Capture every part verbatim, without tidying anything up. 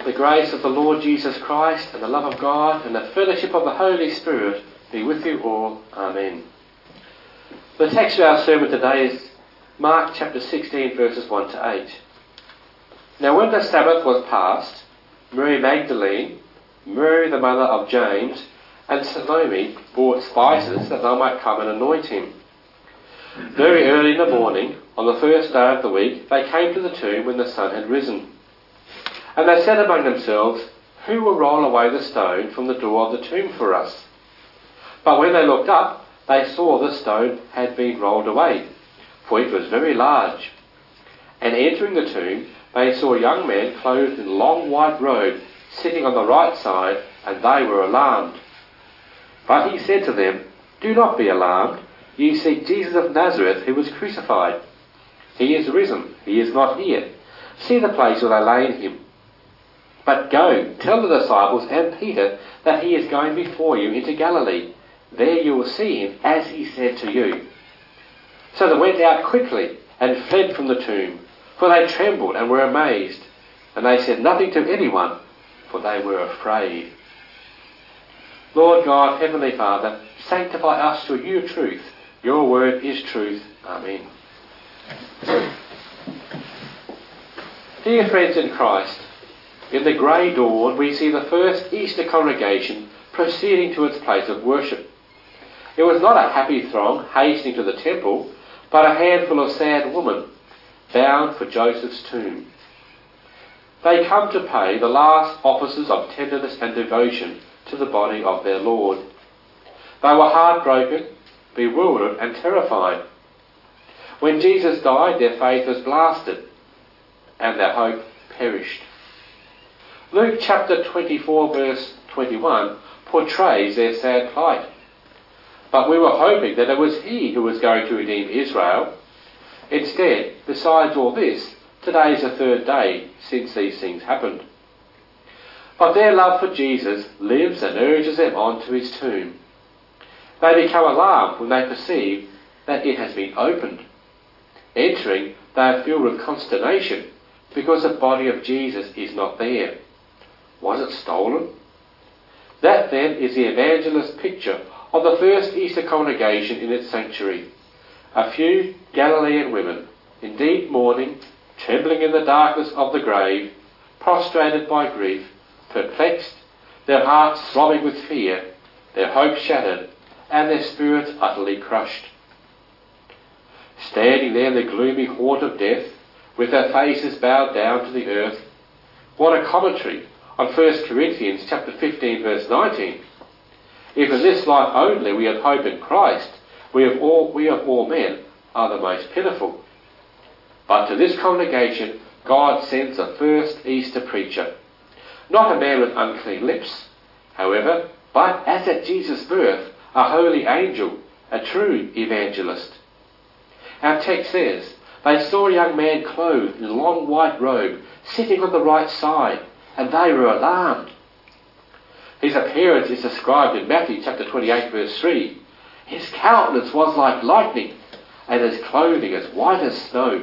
The grace of the Lord Jesus Christ and the love of God and the fellowship of the Holy Spirit be with you all. Amen. The text of our sermon today is Mark chapter sixteen, verses one to eight. Now when the Sabbath was past, Mary Magdalene, Mary the mother of James, and Salome bought spices that they might come and anoint him. Very early in the morning, on the first day of the week, they came to the tomb when the sun had risen. And they said among themselves, "Who will roll away the stone from the door of the tomb for us?" But when they looked up, they saw the stone had been rolled away, for it was very large. And entering the tomb, they saw a young man clothed in a long white robe, sitting on the right side, and they were alarmed. But he said to them, "Do not be alarmed. You seek Jesus of Nazareth, who was crucified. He is risen. He is not here. See the place where they laid him. But go, tell the disciples and Peter that he is going before you into Galilee. There you will see him, as he said to you." So they went out quickly and fled from the tomb, for they trembled and were amazed. And they said nothing to anyone, for they were afraid. Lord God, Heavenly Father, sanctify us through your truth. Your word is truth. Amen. Dear friends in Christ, in the grey dawn we see the first Easter congregation proceeding to its place of worship. It was not a happy throng hastening to the temple, but a handful of sad women bound for Joseph's tomb. They come to pay the last offices of tenderness and devotion to the body of their Lord. They were heartbroken, bewildered and terrified. When Jesus died, their faith was blasted and their hope perished. Luke chapter twenty-four verse twenty-one portrays their sad plight. But we were hoping that it was he who was going to redeem Israel. Instead, besides all this, today is the third day since these things happened. But their love for Jesus lives and urges them on to his tomb. They become alarmed when they perceive that it has been opened. Entering, they are filled with consternation because the body of Jesus is not there. Was it stolen? That then is the evangelist's picture of the first Easter congregation in its sanctuary. A few Galilean women, in deep mourning, trembling in the darkness of the grave, prostrated by grief, perplexed, their hearts throbbing with fear, their hopes shattered, and their spirits utterly crushed. Standing there in the gloomy haunt of death, with their faces bowed down to the earth, what a commentary on First Corinthians chapter fifteen verse nineteen. If in this life only we have hope in Christ, we of all, we of all men are the most pitiful. But to this congregation God sends the first Easter preacher. Not a man with unclean lips, however, but as at Jesus' birth, a holy angel, a true evangelist. Our text says, they saw a young man clothed in a long white robe, sitting on the right side, and they were alarmed. His appearance is described in Matthew chapter twenty-eight verse three. His countenance was like lightning, and his clothing as white as snow.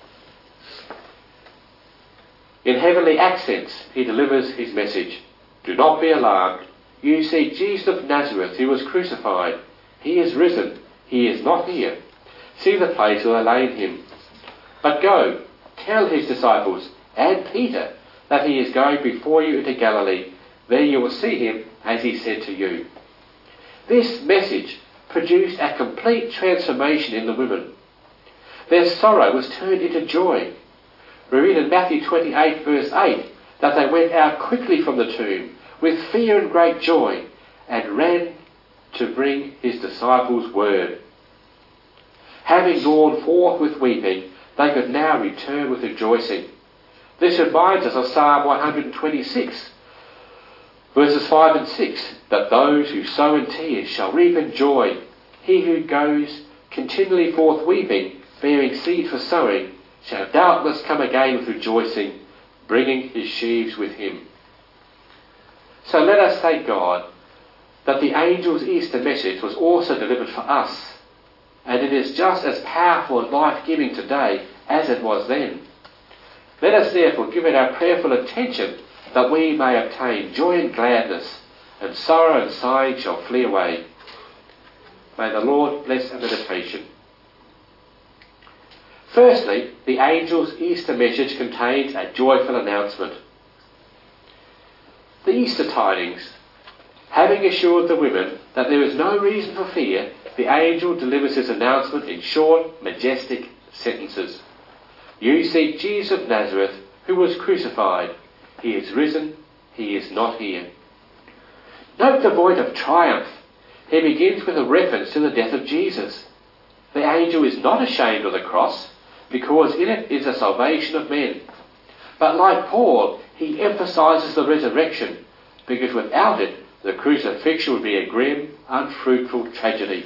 In heavenly accents he delivers his message. Do not be alarmed. You see Jesus of Nazareth, who was crucified. He is risen. He is not here. See the place where they laid him. But go, tell his disciples and Peter that he is going before you into Galilee. There you will see him, as he said to you. This message produced a complete transformation in the women. Their sorrow was turned into joy. We read in Matthew twenty-eight verse eight that they went out quickly from the tomb with fear and great joy and ran to bring his disciples word. Having gone forth with weeping, they could now return with rejoicing. This reminds us of Psalm one hundred twenty-six verses five and six, that those who sow in tears shall reap in joy. He who goes continually forth weeping, bearing seed for sowing, shall doubtless come again with rejoicing, bringing his sheaves with him. So let us thank God that the angel's Easter message was also delivered for us, and it is just as powerful and life-giving today as it was then. Let us therefore give it our prayerful attention that we may obtain joy and gladness, and sorrow and sighing shall flee away. May the Lord bless our meditation. Firstly, the angel's Easter message contains a joyful announcement. The Easter tidings. Having assured the women that there is no reason for fear, the angel delivers his announcement in short, majestic sentences. You seek Jesus of Nazareth, who was crucified. He is risen. He is not here. Note the voice of triumph. He begins with a reference to the death of Jesus. The angel is not ashamed of the cross, because in it is the salvation of men. But like Paul, he emphasises the resurrection, because without it, the crucifixion would be a grim, unfruitful tragedy.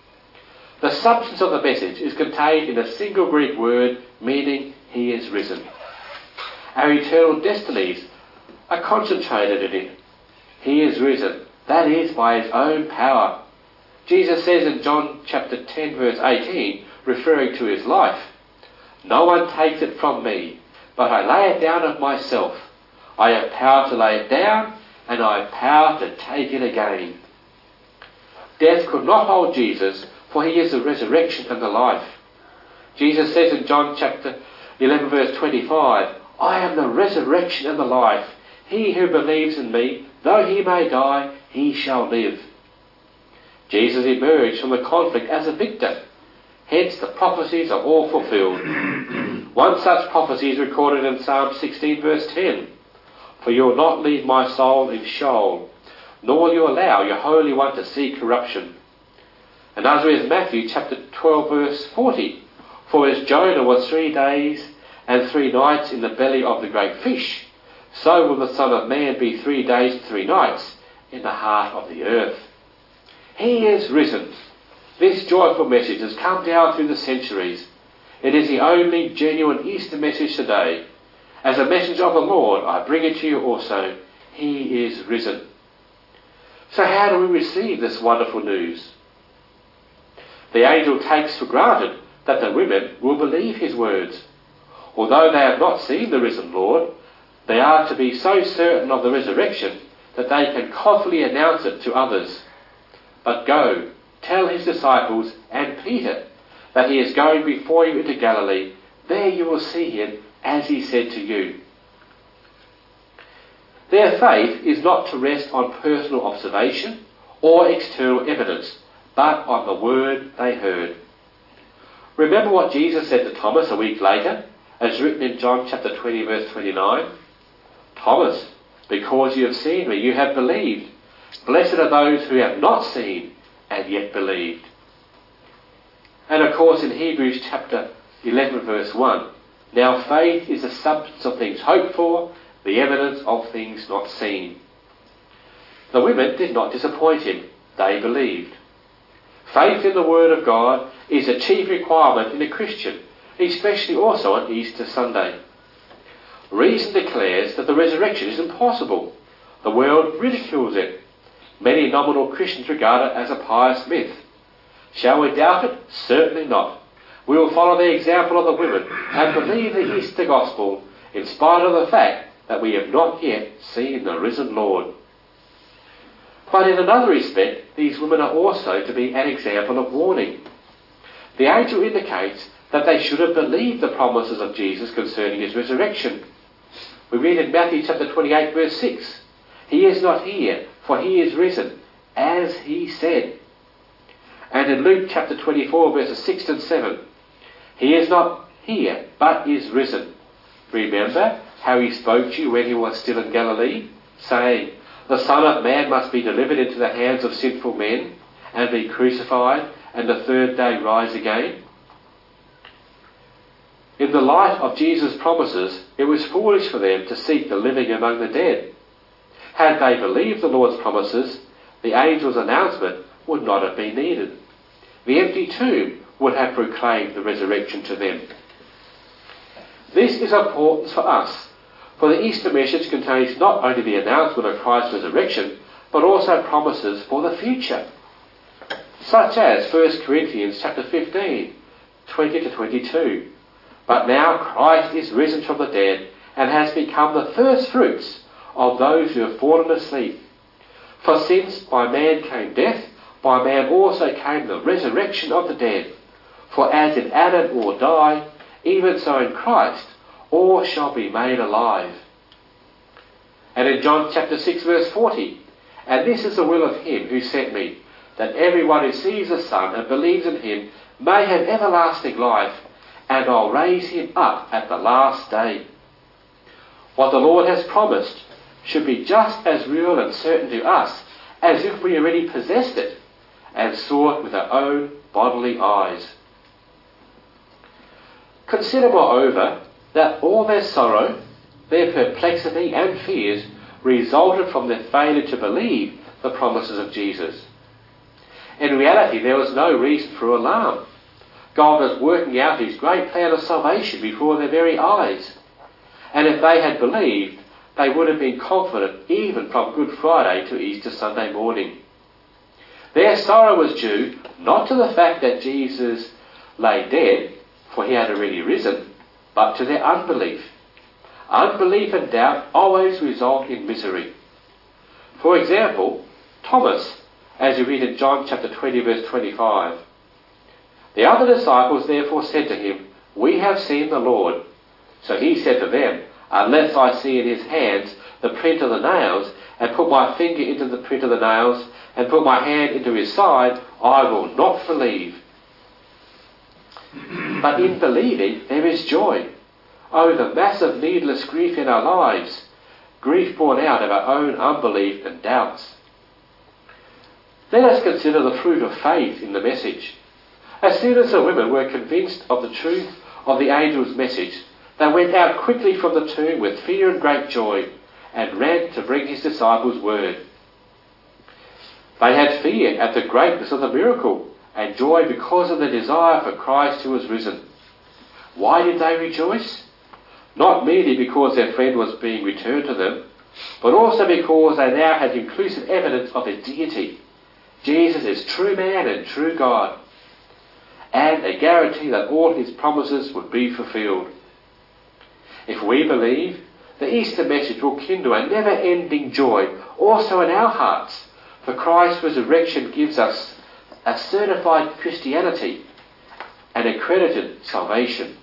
The substance of the message is contained in a single Greek word meaning he is risen. Our eternal destinies are concentrated in it. He is risen, that is, by his own power. Jesus says in John chapter ten verse eighteen, referring to his life, "No one takes it from me, but I lay it down of myself. I have power to lay it down, and I have power to take it again." Death could not hold Jesus, for he is the resurrection and the life. Jesus says in John chapter eleven verse twenty-five, "I am the resurrection and the life. He who believes in me, though he may die, he shall live." Jesus emerged from the conflict as a victor. Hence the prophecies are all fulfilled. One such prophecy is recorded in Psalm sixteen verse ten. "For you will not leave my soul in Sheol, nor will you allow your Holy One to see corruption." Another is Matthew chapter twelve verse forty. "For as Jonah was three days and three nights in the belly of the great fish, so will the Son of Man be three days and three nights in the heart of the earth." He is risen. This joyful message has come down through the centuries. It is the only genuine Easter message today. As a messenger of the Lord, I bring it to you also. He is risen. So how do we receive this wonderful news? The angel takes for granted that the women will believe his words. Although they have not seen the risen Lord, they are to be so certain of the resurrection that they can confidently announce it to others. "But go, tell his disciples and Peter that he is going before you into Galilee. There you will see him, as he said to you." Their faith is not to rest on personal observation or external evidence, but on the word they heard. Remember what Jesus said to Thomas a week later, as written in John chapter twenty verse twenty-nine? "Thomas, because you have seen me, you have believed. Blessed are those who have not seen and yet believed." And of course in Hebrews chapter eleven verse one, "Now faith is the substance of things hoped for, the evidence of things not seen." The women did not disappoint him. They believed. Faith in the Word of God is a chief requirement in a Christian, especially also on Easter Sunday. Reason declares that the resurrection is impossible. The world ridicules it. Many nominal Christians regard it as a pious myth. Shall we doubt it? Certainly not. We will follow the example of the women and believe the Easter Gospel in spite of the fact that we have not yet seen the risen Lord. But in another respect, these women are also to be an example of warning. The angel indicates that they should have believed the promises of Jesus concerning his resurrection. We read in Matthew chapter twenty-eight verse six, "He is not here, for he is risen, as he said." And in Luke chapter twenty-four verses six and seven, "He is not here, but is risen. Remember how he spoke to you when he was still in Galilee, saying, the Son of Man must be delivered into the hands of sinful men, and be crucified, and the third day rise again." In the light of Jesus' promises, it was foolish for them to seek the living among the dead. Had they believed the Lord's promises, the angel's announcement would not have been needed. The empty tomb would have proclaimed the resurrection to them. This is of importance for us, for the Easter message contains not only the announcement of Christ's resurrection, but also promises for the future, such as First Corinthians chapter fifteen, twenty to twenty-two. "But now Christ is risen from the dead, and has become the first fruits of those who have fallen asleep. For since by man came death, by man also came the resurrection of the dead. For as in Adam all die, even so in Christ all shall be made alive. And in John chapter six verse forty, and this is the will of him who sent me, that everyone who sees the Son and believes in him may have everlasting life, and I'll raise him up at the last day. What the Lord has promised should be just as real and certain to us as if we already possessed it and saw it with our own bodily eyes. Consider, moreover, that all their sorrow, their perplexity and fears resulted from their failure to believe the promises of Jesus. In reality, there was no reason for alarm. God was working out his great plan of salvation before their very eyes. And if they had believed, they would have been confident even from Good Friday to Easter Sunday morning. Their sorrow was due not to the fact that Jesus lay dead, for he had already risen, but to their unbelief. Unbelief and doubt always result in misery. For example, Thomas, as you read in John chapter twenty verse twenty-five. The other disciples therefore said to him, "We have seen the Lord." So he said to them, "Unless I see in his hands the print of the nails, and put my finger into the print of the nails, and put my hand into his side, I will not believe." But in believing there is joy. Oh, the massive needless grief in our lives, grief born out of our own unbelief and doubts. Let us consider the fruit of faith in the message. As soon as the women were convinced of the truth of the angel's message, they went out quickly from the tomb with fear and great joy, and ran to bring his disciples word. They had fear at the greatness of the miracle, and joy because of the desire for Christ who was risen. Why did they rejoice? Not merely because their friend was being returned to them, but also because they now had conclusive evidence of his deity. Jesus is true man and true God, and a guarantee that all his promises would be fulfilled. If we believe, the Easter message will kindle a never-ending joy also in our hearts, for Christ's resurrection gives us a certified Christianity and accredited salvation.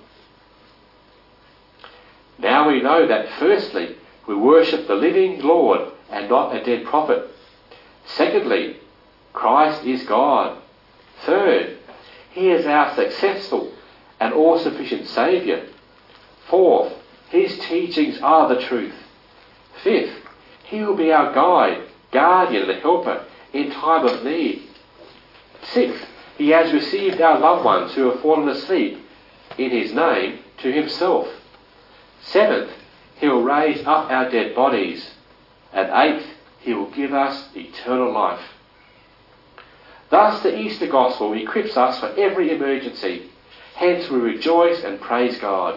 Now we know that firstly, we worship the living Lord and not a dead prophet. Secondly, Christ is God. Third, he is our successful and all-sufficient Saviour. Fourth, his teachings are the truth. Fifth, he will be our guide, guardian and helper in time of need. Sixth, he has received our loved ones who have fallen asleep in his name to himself. Seventh, he will raise up our dead bodies. And eighth, he will give us eternal life. Thus the Easter Gospel equips us for every emergency. Hence we rejoice and praise God.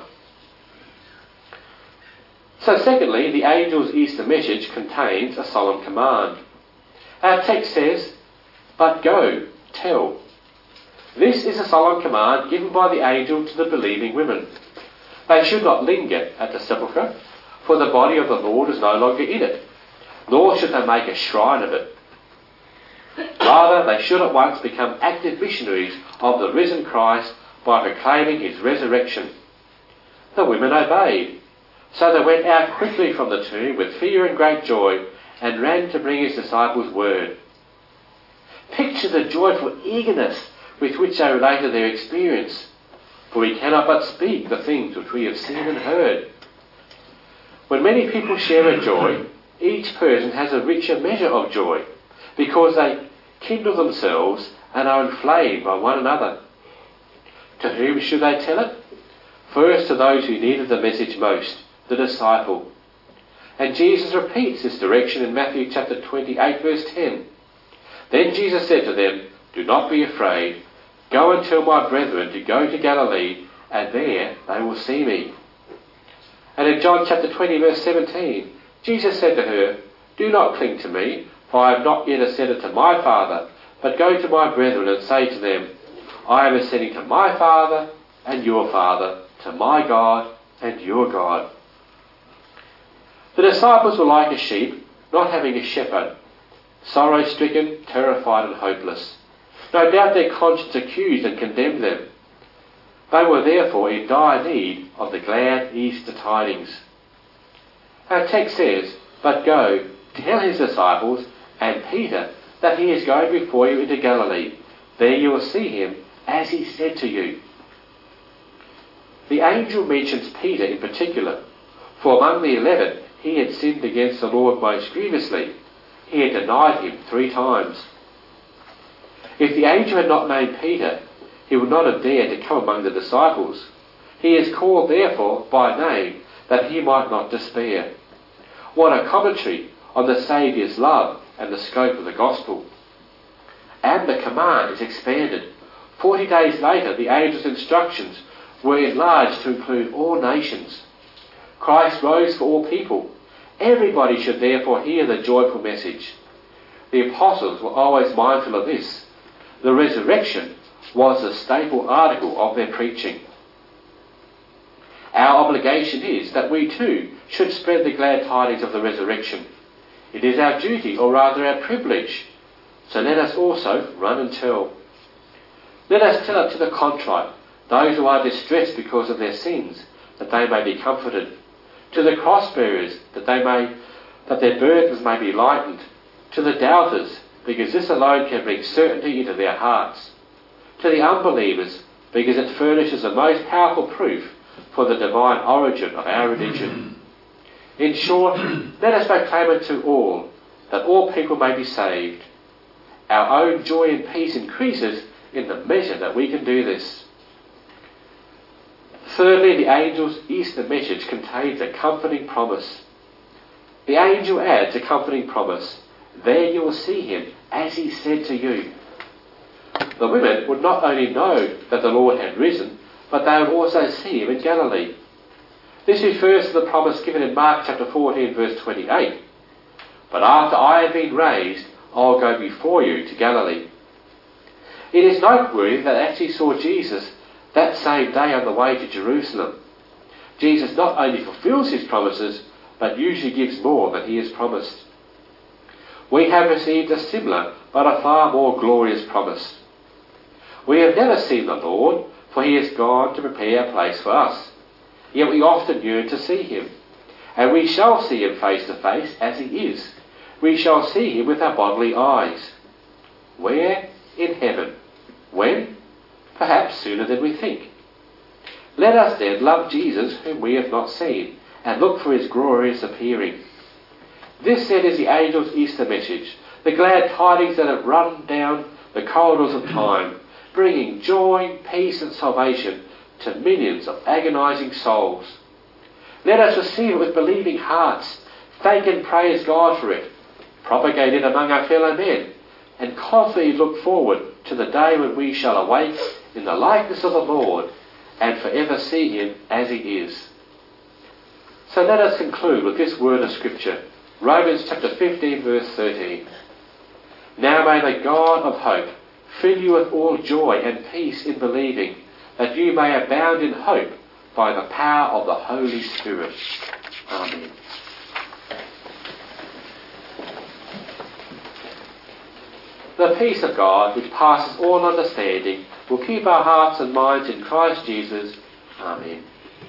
So secondly, the angel's Easter message contains a solemn command. Our text says, "But go, tell." This is a solemn command given by the angel to the believing women. They should not linger at the sepulchre, for the body of the Lord is no longer in it, nor should they make a shrine of it. Rather, they should at once become active missionaries of the risen Christ by proclaiming his resurrection. The women obeyed, so they went out quickly from the tomb with fear and great joy, and ran to bring his disciples word. Picture the joyful eagerness with which they related their experience, for we cannot but speak the things which we have seen and heard. When many people share a joy, each person has a richer measure of joy, because they kindle themselves and are inflamed by one another. To whom should they tell it? First to those who needed the message most, the disciple. And Jesus repeats this direction in Matthew chapter twenty-eight verse ten. Then Jesus said to them, "Do not be afraid. Go and tell my brethren to go to Galilee, and there they will see me." And in John chapter twenty verse seventeen, Jesus said to her, "Do not cling to me, for I have not yet ascended to my Father, but go to my brethren and say to them, I am ascending to my Father and your Father, to my God and your God." The disciples were like a sheep, not having a shepherd, sorrow-stricken, terrified and hopeless. No doubt their conscience accused and condemned them. They were therefore in dire need of the glad Easter tidings. Our text says, "But go, tell his disciples and Peter that he is going before you into Galilee. There you will see him, as he said to you." The angel mentions Peter in particular, for among the eleven he had sinned against the Lord most grievously. He had denied him three times. If the angel had not named Peter, he would not have dared to come among the disciples. He is called therefore by name, that he might not despair. What a commentary on the Saviour's love and the scope of the gospel. And the command is expanded. Forty days later, the angel's instructions were enlarged to include all nations. Christ rose for all people. Everybody should therefore hear the joyful message. The apostles were always mindful of this. The resurrection was the staple article of their preaching. Our obligation is that we too should spread the glad tidings of the resurrection. It is our duty, or rather our privilege. So let us also run and tell. Let us tell it to the contrite, those who are distressed because of their sins, that they may be comforted. To the cross-bearers, that they may, that their burdens may be lightened. To the doubters, because this alone can bring certainty into their hearts. To the unbelievers, because it furnishes the most powerful proof for the divine origin of our religion. In short, let us proclaim it to all, that all people may be saved. Our own joy and peace increases in the measure that we can do this. Thirdly, the angel's Easter message contains a comforting promise. The angel adds a comforting promise. There you will see him, as he said to you. The women would not only know that the Lord had risen, but they would also see him in Galilee. This refers to the promise given in Mark chapter fourteen, verse twenty-eight. "But after I have been raised, I will go before you to Galilee." It is noteworthy that they actually saw Jesus that same day on the way to Jerusalem. Jesus not only fulfills his promises, but usually gives more than he has promised. We have received a similar, but a far more glorious promise. We have never seen the Lord, for he has gone to prepare a place for us. Yet we often yearn to see him. And we shall see him face to face as he is. We shall see him with our bodily eyes. Where? In heaven. When? Perhaps sooner than we think. Let us then love Jesus whom we have not seen, and look for his glorious appearing. This then is the angel's Easter message, the glad tidings that have run down the corridors of time, bringing joy, peace and salvation to millions of agonizing souls. Let us receive it with believing hearts, thank and praise God for it, propagate it among our fellow men, and confidently look forward to the day when we shall awake in the likeness of the Lord and forever see him as he is. So let us conclude with this word of Scripture, Romans chapter fifteen, verse thirteen. "Now may the God of hope fill you with all joy and peace in believing, that you may abound in hope by the power of the Holy Spirit." Amen. The peace of God, which passes all understanding, will keep our hearts and minds in Christ Jesus. Amen.